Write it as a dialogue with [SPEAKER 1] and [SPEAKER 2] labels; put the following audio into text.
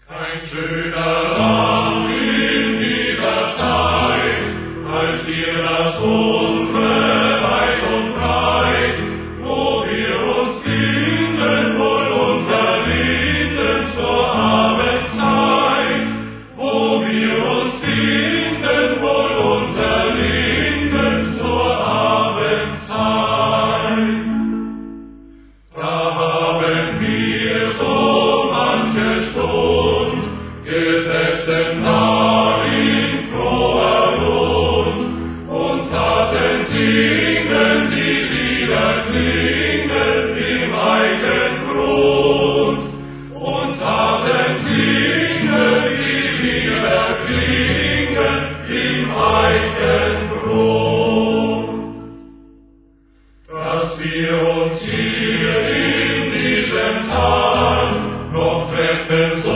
[SPEAKER 1] Ein schöner Land in dieser Zeit, als wir das unsere weit und breit, wo wir uns finden, wohl unterwinden zur Abendzeit, wo wir uns finden, wohl unterwinden zur Abendzeit. Da haben wir so manche Stund gesessen nah in froher Lund und taten singen die Lieder klingen im Eichengrund und taten singen die Lieder klingen im Eichengrund. Dass wir uns hier in diesem Tal noch treffen